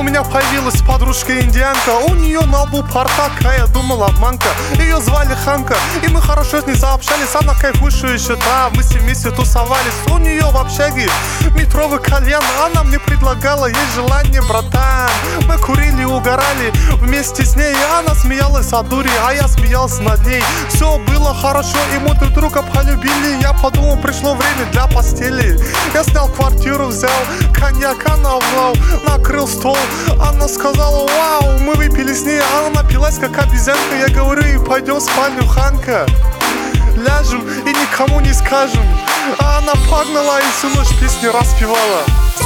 у меня появилась подружка-индианка. У нее на лбу портак, а я думал обманка. Ее звали Ханка, и мы хорошо с ней заобщались. Она кайфующая еще, да, мы все вместе тусовались. У нее в общаге метровый кальян. Она мне предлагала, есть желание, братан. Мы курили, угорали вместе с ней. Она смеялась от дури, а я смеялся над ней. Все было хорошо, и мы друг друга полюбили. Я подумал, пришло время для постели. Я снял квартиру, взял коньяка, навлал, накрыл стол. Она сказала: вау, мы выпили с ней. Она напилась как обезьянка. Я говорю: и пойдем в спальню, Ханка, ляжем и никому не скажем. А она погнала и всю ночь песни распевала.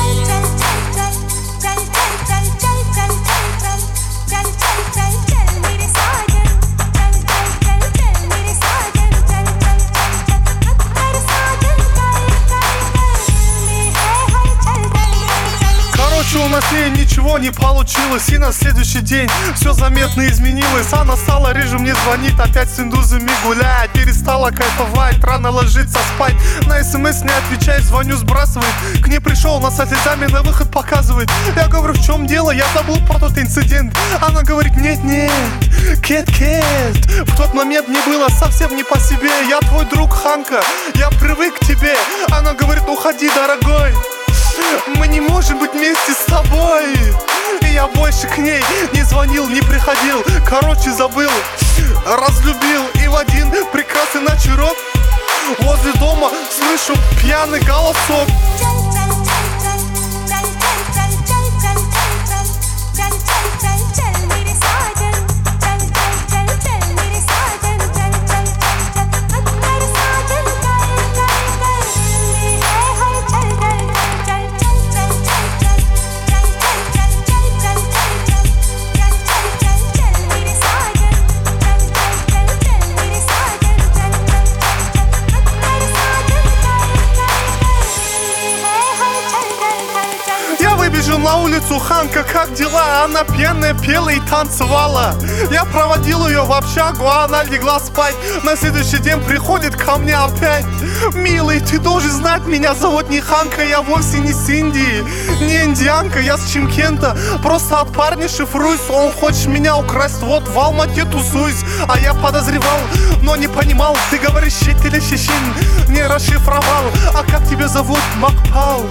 У нас с ней ничего не получилось, и на следующий день все заметно изменилось. Она стала реже мне звонит, опять с индусами гулять. Перестала кайфовать, рано ложиться спать. На смс не отвечает, звоню, сбрасывает. К ней пришел, на со слезами на выход показывает. Я говорю: в чем дело, я забыл про тот инцидент. Она говорит: нет, Кэт, в тот момент мне было совсем не по себе. Я твой друг, Ханка, я привык к тебе. Она говорит: уходи, дорогой, мы не можем быть вместе с тобой. И я больше к ней не звонил, не приходил. Короче, забыл, разлюбил. И в один прекрасный вечерок возле дома слышу пьяный голосок. Выбежал на улицу: Ханка, как дела? Она пьяная пела и танцевала. Я проводил ее в общагу, а она легла спать. На следующий день приходит ко мне опять: милый, ты должен знать, меня зовут не Ханка, я вовсе не с Индии, не индианка, я с Чимкента. Просто от парня шифруюсь, он хочет меня украсть, вот в Алмате тусуюсь. А я подозревал, но не понимал. Ты говоришь щит или щищин, не расшифровал. А как тебя зовут? Макпал.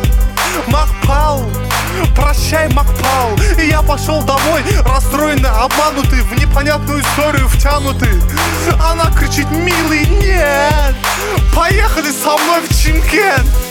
Прощай, Макпал. И я пошел домой, расстроенный, обманутый, в непонятную историю втянутый. Она кричит: милый, нет, поехали со мной в Чимкент.